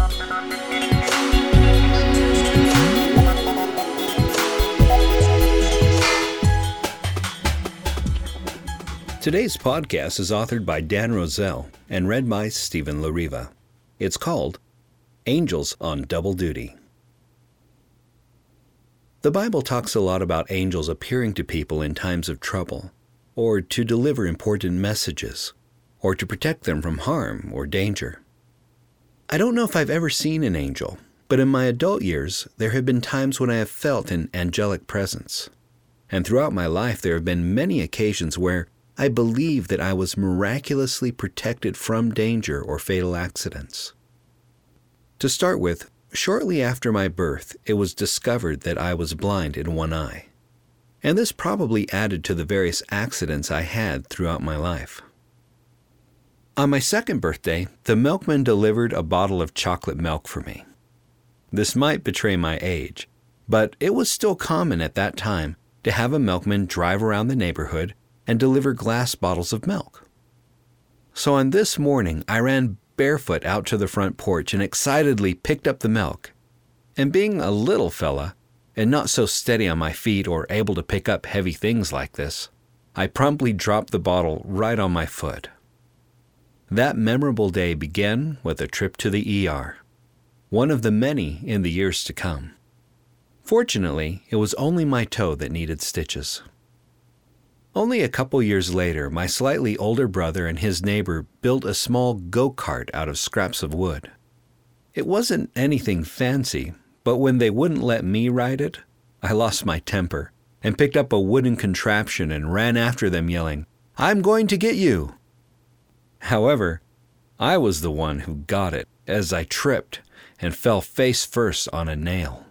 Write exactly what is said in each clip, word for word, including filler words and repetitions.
Today's podcast is authored by Dan Roselle and read by Stephen Lariva. It's called Angels on Double Duty. The Bible talks a lot about angels appearing to people in times of trouble, or to deliver important messages, or to protect them from harm or danger. I don't know if I've ever seen an angel, but in my adult years, there have been times when I have felt an angelic presence. And throughout my life, there have been many occasions where I believe that I was miraculously protected from danger or fatal accidents. To start with, shortly after my birth, it was discovered that I was blind in one eye. And this probably added to the various accidents I had throughout my life. On my second birthday, the milkman delivered a bottle of chocolate milk for me. This might betray my age, but it was still common at that time to have a milkman drive around the neighborhood and deliver glass bottles of milk. So on this morning, I ran barefoot out to the front porch and excitedly picked up the milk. And being a little fella, and not so steady on my feet or able to pick up heavy things like this, I promptly dropped the bottle right on my foot. That memorable day began with a trip to the E R, one of the many in the years to come. Fortunately, it was only my toe that needed stitches. Only a couple years later, my slightly older brother and his neighbor built a small go-kart out of scraps of wood. It wasn't anything fancy, but when they wouldn't let me ride it, I lost my temper and picked up a wooden contraption and ran after them yelling, "I'm going to get you!" However, I was the one who got it as I tripped and fell face first on a nail.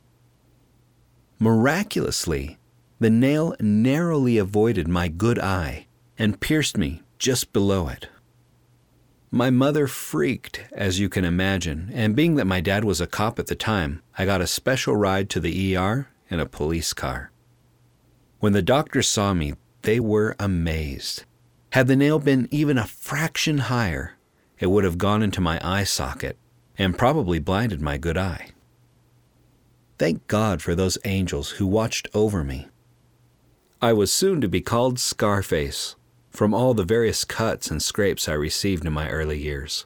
Miraculously, the nail narrowly avoided my good eye and pierced me just below it. My mother freaked, as you can imagine, and being that my dad was a cop at the time, I got a special ride to the E R in a police car. When the doctors saw me, they were amazed. Had the nail been even a fraction higher, it would have gone into my eye socket and probably blinded my good eye. Thank God for those angels who watched over me. I was soon to be called Scarface from all the various cuts and scrapes I received in my early years.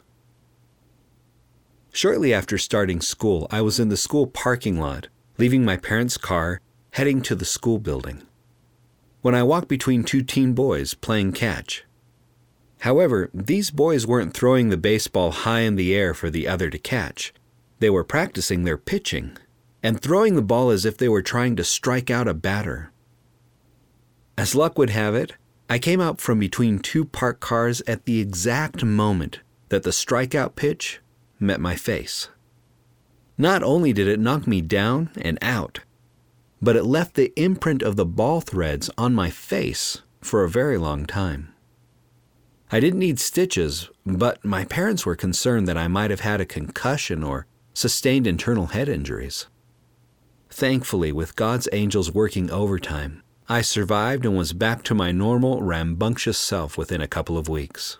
Shortly after starting school, I was in the school parking lot, leaving my parents' car, heading to the school building, when I walked between two teen boys playing catch. However, these boys weren't throwing the baseball high in the air for the other to catch. They were practicing their pitching and throwing the ball as if they were trying to strike out a batter. As luck would have it, I came out from between two parked cars at the exact moment that the strikeout pitch met my face. Not only did it knock me down and out, but it left the imprint of the ball threads on my face for a very long time. I didn't need stitches, but my parents were concerned that I might have had a concussion or sustained internal head injuries. Thankfully, with God's angels working overtime, I survived and was back to my normal, rambunctious self within a couple of weeks.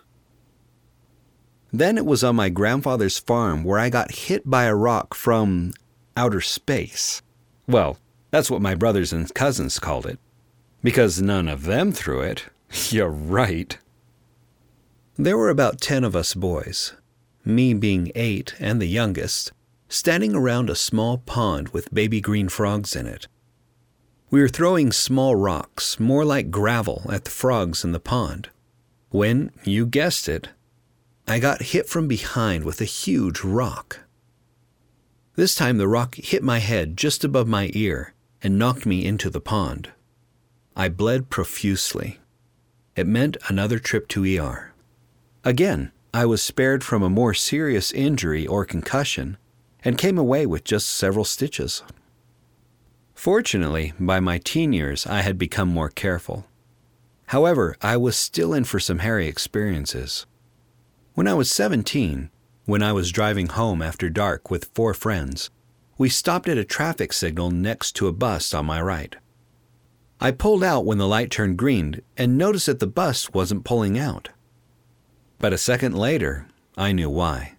Then it was on my grandfather's farm where I got hit by a rock from outer space. Well, that's what my brothers and cousins called it, because none of them threw it. You're right. There were about ten of us boys, me being eight and the youngest, standing around a small pond with baby green frogs in it. We were throwing small rocks, more like gravel, at the frogs in the pond, when, you guessed it, I got hit from behind with a huge rock. This time the rock hit my head just above my ear and knocked me into the pond. I bled profusely. It meant another trip to E R. Again, I was spared from a more serious injury or concussion and came away with just several stitches. Fortunately, by my teen years, I had become more careful. However, I was still in for some hairy experiences. When I was seventeen, when I was driving home after dark with four friends, we stopped at a traffic signal next to a bus on my right. I pulled out when the light turned green and noticed that the bus wasn't pulling out. But a second later, I knew why.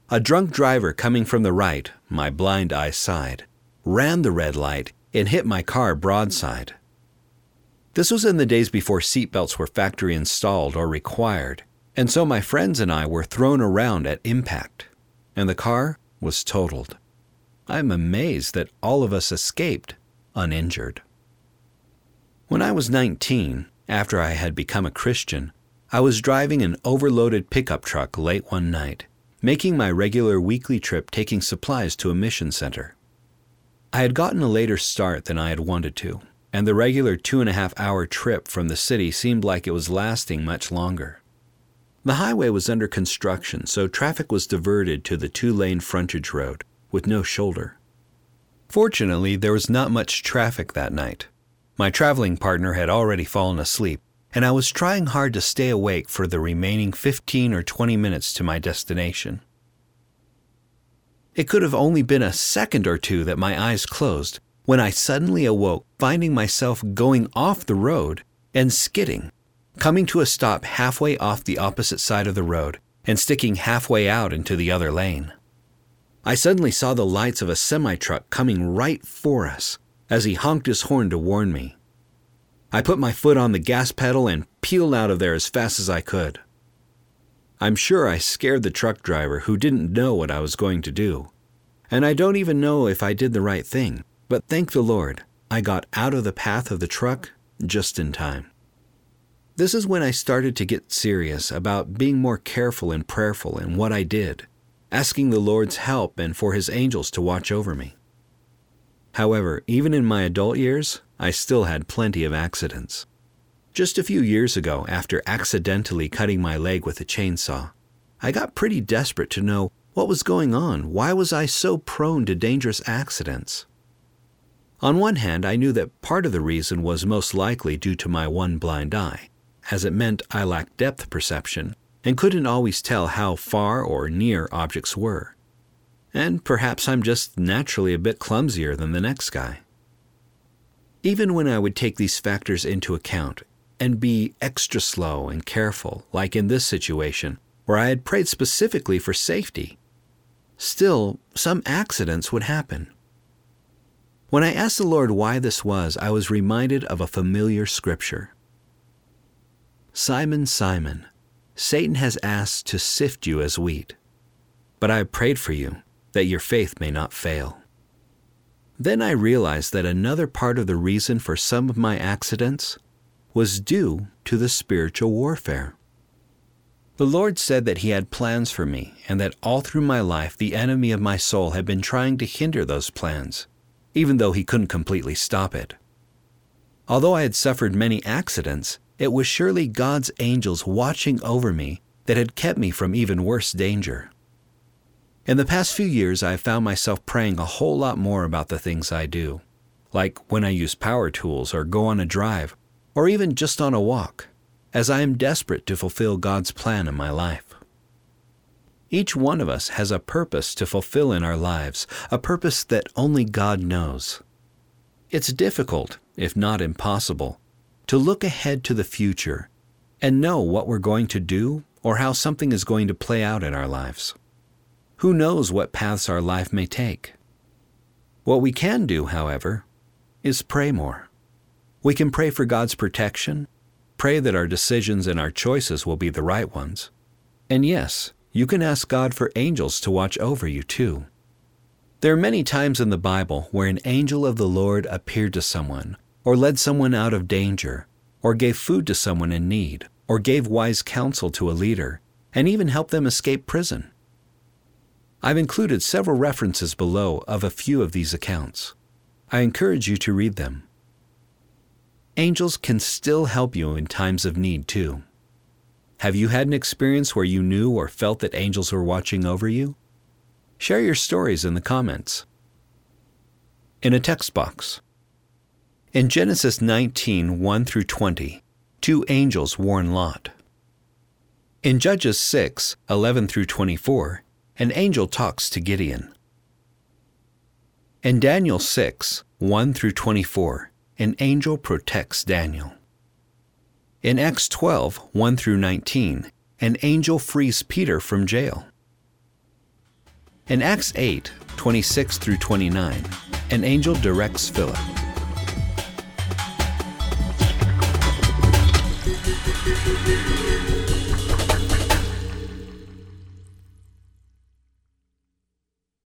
A drunk driver coming from the right, my blind eye side, ran the red light and hit my car broadside. This was in the days before seatbelts were factory installed or required, and so my friends and I were thrown around at impact, and the car was totaled. I'm amazed that all of us escaped uninjured. When I was nineteen, after I had become a Christian, I was driving an overloaded pickup truck late one night, making my regular weekly trip taking supplies to a mission center. I had gotten a later start than I had wanted to, and the regular two and a half hour trip from the city seemed like it was lasting much longer. The highway was under construction, so traffic was diverted to the two-lane frontage road with no shoulder. Fortunately, there was not much traffic that night. My traveling partner had already fallen asleep, and I was trying hard to stay awake for the remaining fifteen or twenty minutes to my destination. It could have only been a second or two that my eyes closed when I suddenly awoke, finding myself going off the road and skidding, coming to a stop halfway off the opposite side of the road and sticking halfway out into the other lane. I suddenly saw the lights of a semi-truck coming right for us as he honked his horn to warn me. I put my foot on the gas pedal and peeled out of there as fast as I could. I'm sure I scared the truck driver who didn't know what I was going to do, and I don't even know if I did the right thing, but thank the Lord, I got out of the path of the truck just in time. This is when I started to get serious about being more careful and prayerful in what I did, asking the Lord's help and for His angels to watch over me. However, even in my adult years, I still had plenty of accidents. Just a few years ago, after accidentally cutting my leg with a chainsaw, I got pretty desperate to know what was going on. Why was I so prone to dangerous accidents? On one hand, I knew that part of the reason was most likely due to my one blind eye, as it meant I lacked depth perception and couldn't always tell how far or near objects were. And perhaps I'm just naturally a bit clumsier than the next guy. Even when I would take these factors into account and be extra slow and careful, like in this situation, where I had prayed specifically for safety, still, some accidents would happen. When I asked the Lord why this was, I was reminded of a familiar scripture. Simon, Simon, Satan has asked to sift you as wheat, but I have prayed for you, that your faith may not fail. Then I realized that another part of the reason for some of my accidents was due to the spiritual warfare. The Lord said that He had plans for me, and that all through my life the enemy of my soul had been trying to hinder those plans, even though he couldn't completely stop it. Although I had suffered many accidents, it was surely God's angels watching over me that had kept me from even worse danger. In the past few years, I have found myself praying a whole lot more about the things I do, like when I use power tools or go on a drive, or even just on a walk, as I am desperate to fulfill God's plan in my life. Each one of us has a purpose to fulfill in our lives, a purpose that only God knows. It's difficult, if not impossible, to look ahead to the future and know what we're going to do or how something is going to play out in our lives. Who knows what paths our life may take? What we can do, however, is pray more. We can pray for God's protection, pray that our decisions and our choices will be the right ones. And yes, you can ask God for angels to watch over you too. There are many times in the Bible where an angel of the Lord appeared to someone, or led someone out of danger, or gave food to someone in need, or gave wise counsel to a leader, and even helped them escape prison. I've included several references below of a few of these accounts. I encourage you to read them. Angels can still help you in times of need too. Have you had an experience where you knew or felt that angels were watching over you? Share your stories in the comments. In a text box. In Genesis nineteen, one through twenty, two angels warn Lot. In Judges six, eleven through twenty-four, an angel talks to Gideon. In Daniel six, one through twenty-four, an angel protects Daniel. In Acts twelve, one through nineteen, an angel frees Peter from jail. In Acts eight, twenty-six through twenty-nine, an angel directs Philip.